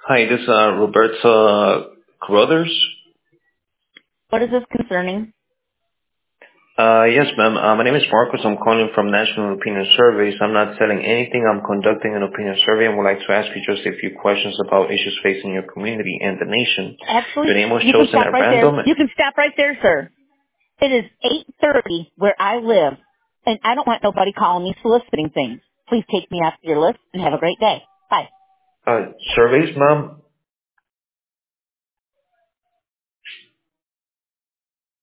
Hi, this is Roberta Carruthers. What is this concerning? Yes, ma'am. My name is Marcos. I'm calling from National Opinion Surveys. I'm not selling anything. I'm conducting an opinion survey and would like to ask you just a few questions about issues facing your community and the nation. Actually, Your name was you can chosen stop at right there. random. You can stop right there, sir. It is 8:30 where I live, and I don't want nobody calling me soliciting things. Please take me off your list and have a great day. Bye. Surveys, ma'am.